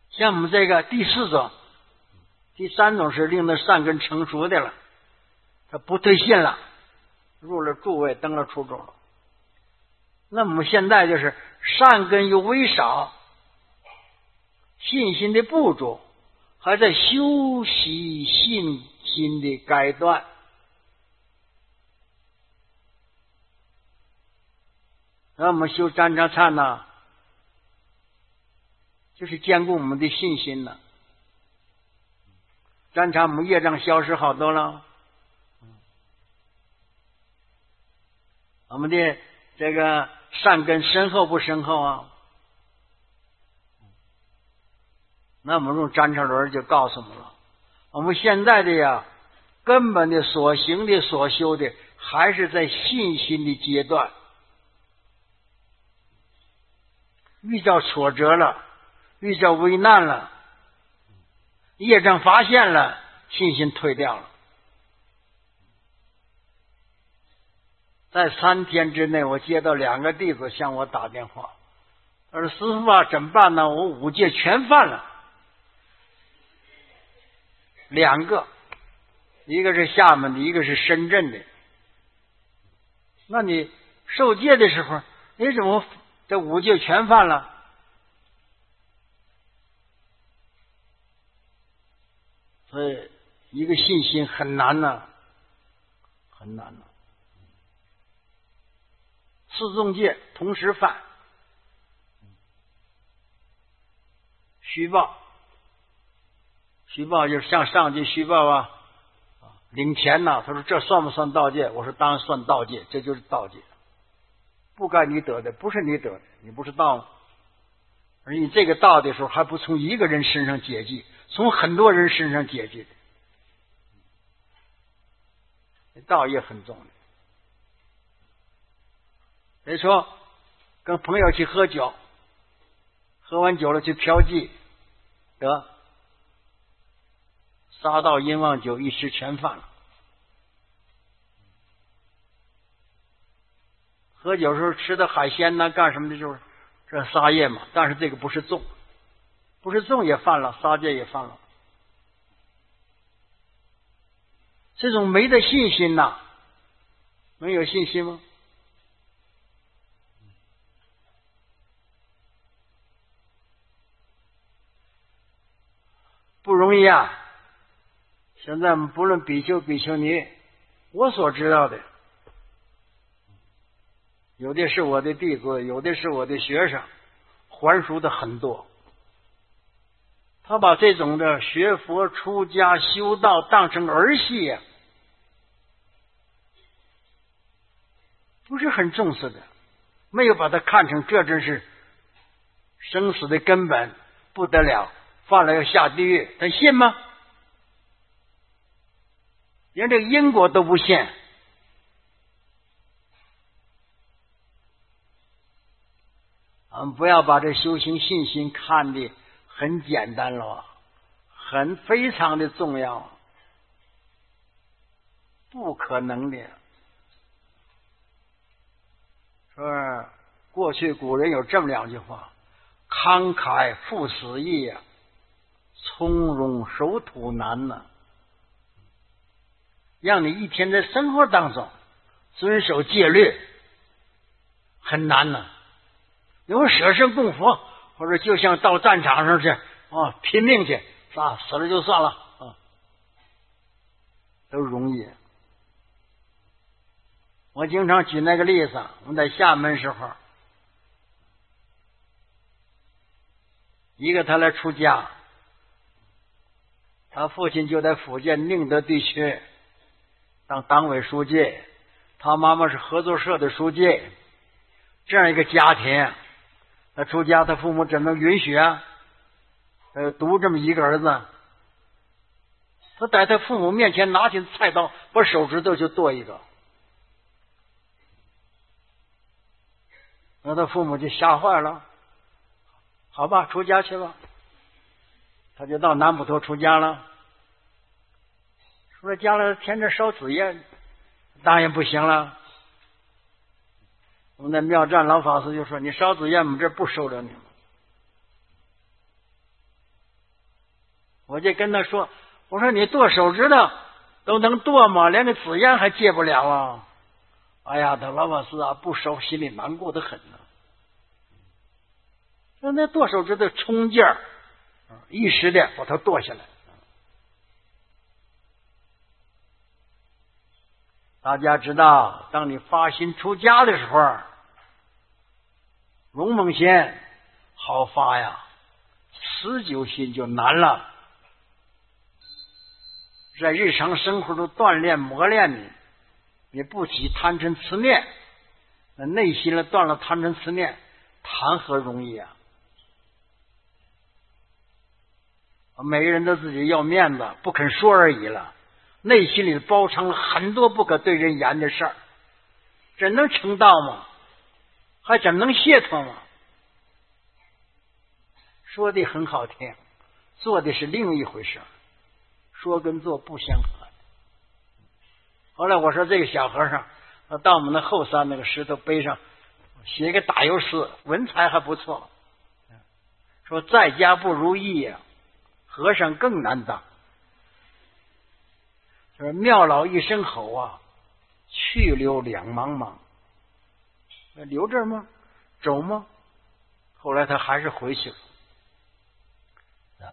像我们这个第4种，第3种是令他善根成熟的了，他不对信了，入了诸位，登了初种了。那么现在就是善根又微少，信心的不足，还在修习信心的阶段。那我们修占察忏呢，就是坚固我们的信心呢。占察我们业障消失好多了，我们的这个善根深厚不深厚啊？那我们用占察轮就告诉我们了，我们现在的呀，根本的所行的所修的还是在信心的阶段。遇到挫折了，遇到危难了，业障发现了，信心退掉了。在3天之内，我接到2个弟子向我打电话，他说：“师父啊，怎么办呢？我5戒全犯了。”2个，一个是厦门的，一个是深圳的。那你受戒的时候，你怎么这5戒全犯了？所以一个信心很难呢，很难呢。4重戒同时犯，虚报就是向上级虚报啊，领钱呐。他说这算不算盗戒？我说当然算盗戒，这就是盗戒，不该你得的，不是你得的，你不是盗吗？而你这个盗的时候，还不从一个人身上解记，从很多人身上解记的，盗也很重的。所以说，跟朋友去喝酒，喝完酒了去嫖妓，得杀盗淫妄酒一时全犯了。喝酒时候吃的海鲜呢，干什么的时候，这杀业嘛。但是这个不是重，不是重也犯了，杀戒也犯了。这种没的信心呐，没有信心吗？不容易啊！现在我们不论比丘比丘尼，我所知道的，有的是我的弟子，有的是我的学生，还俗的很多。他把这种的学佛出家修道当成儿戏呀，不是很重视的，没有把它看成这真是生死的根本，不得了，犯了要下地狱，他信吗？连这个因果都不信。我们不要把这修行信心看得很简单了，非常的重要，不可能的。说过去古人有这么2句话：慷慨赴死易呀，从容守土难呐。让你一天在生活当中遵守戒律很难呐。有舍身供佛，或者就像到战场上去拼命去，死了就算了都容易。我经常举那个例子，我们在厦门时候，一个他来出家，他父亲就在福建宁德地区当党委书记，他妈妈是合作社的书记，这样一个家庭，他出家，他父母怎能允许啊？独这么一个儿子，他在他父母面前拿起菜刀，把手指头就剁一个，那他父母就吓坏了。好吧，出家去吧，他就到南普陀出家了。说家里天天烧纸烟，当然不行了。我们的妙湛老法师就说：“你烧纸烟，我们这不收留你们。” 我就跟他说，我说你剁手指头都能剁吗？连个纸烟还戒不了啊！哎呀，他老法师啊，不收，心里难过的很呢。说那剁手指头冲劲儿，一时的把它剁下来。大家知道，当你发心出家的时候，勇猛心好发呀，持久心就难了。在日常生活中锻炼磨练你不起贪嗔痴念，那内心了断了贪嗔痴念，谈何容易啊！每个人都自己要面子，不肯说而已了，内心里包藏了很多不可对人言的事儿，怎能成道吗？还怎能解脱吗？说的很好听，做的是另一回事，说跟做不相合。后来我说这个小和尚到我们的后山那个石头碑上写个打油诗，文采还不错，说在家不如意呀，和尚更难当。就是妙老一声吼啊，去留两茫茫。留这儿吗？走吗？后来他还是回去了。